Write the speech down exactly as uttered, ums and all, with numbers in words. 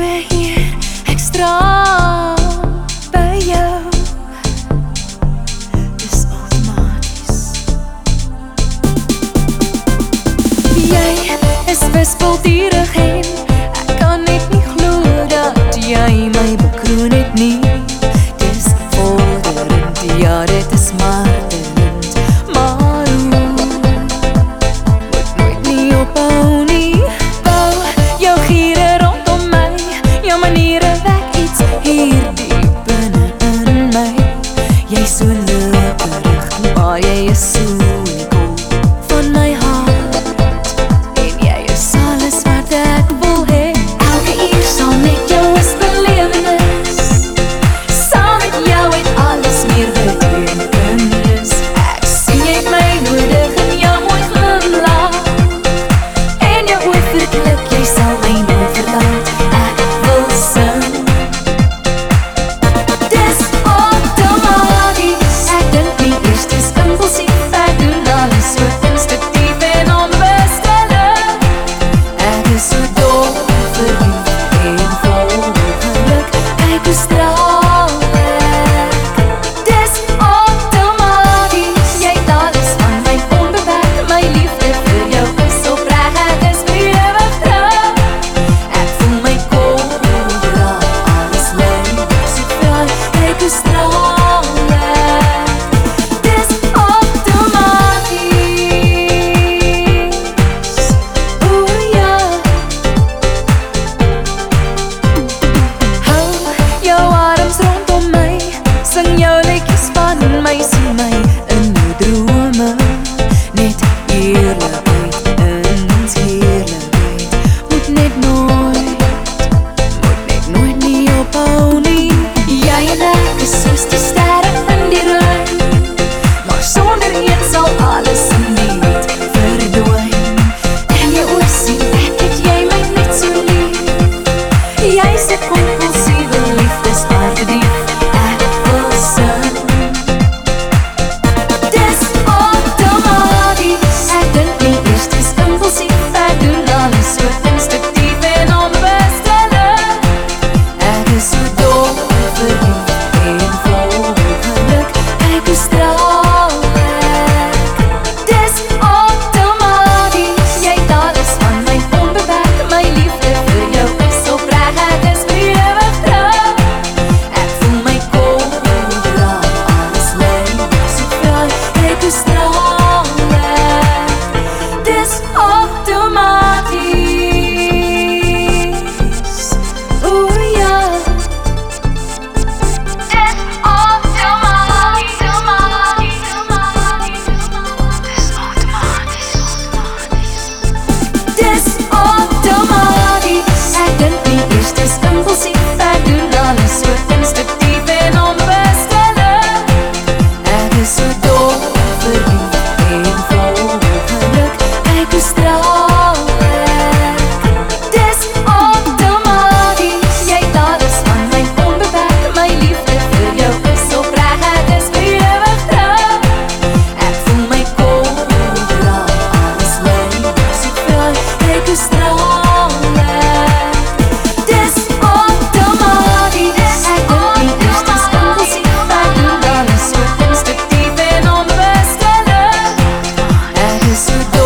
beheer extra by jou. Dis outomaties. Jy is wispelturig en ek kan net nie glo dat jy my bekroon het nie. Dis vorderend, ja dit is martelend, maar hoe moet nooit nie ophou nie. Bou jou giere rondom my, jou maniere wek iets hier diep binne in my. Jy so lipperig, maar jy is so cool van my hart. En jy is alles wat ek wil hê. Elke uur saam met jou is belewenis. Saam met jou het alles meer betekenis. Ek sien jy het my nodig in jou mooi glimlach. En jou oor verklik, jy sal my nooit verlaat. Ek wil sing. Dis outomaties. Ek dink nie eers, dis impulsief. Ek doen alles so instinctief en onbestellik. Ek is so dol verlief en vol geluk. Kyk hoe straal ek. Dis outomaties. Jy het alles van my onbeperk. My liefde vir jou is opreg. Ek is vir ewig terug. Ek voel my kobra, alles lyk so vry. Kyk hoe straal ek. Dis outomaties. Oeh ja. Hou jou arms rondom my, sing jou liedjies van my, sien my in jou drome. Net eerlikheid in ons heerlikheid. Moet net nooit, moet net nooit nie ophou nie. Jy en ek is soos die sterre in die ruim, maar sonder een sal alles in die wind verdwyn. En jou oor sien ek het jy my net so lief. Jy se compulsieve liefdespaardief. Ek wil sing. Dis outomaties. Ek dink nie eers, dis impulsief. Ek doen alles so instinctief en onbestellik. Ek is so dol verlief en vol geluk. Kyk hoe straal ek. Dis outomaties. Jy het alles van my onbeperk. My liefde vir jou is opreg. Ek is vir ewig terug. Ek voel my kobra, alles lyk so vry. Kyk hoe straal ek. Dis outomaties. Oeh ja. Dis outomaties. Dis outomaties. Ek dink nie eers, dis impulsief. Ek doen alles so instinctief en onbestellik. Ek is so dol verlief en vol geluk. Kyk hoe straal ek. Dis outomaties. Jy het alles van my onbeperk. My liefde vir jou is opreg. Ek is vir ewig terug. Ek voel my kobra, alles lyk so vry. Kyk hoe straal ek. Dis outomaties. Ek dink nie eers, dis impulsief. Ek doen alles so instinctief en onbestellik. Ek is so dol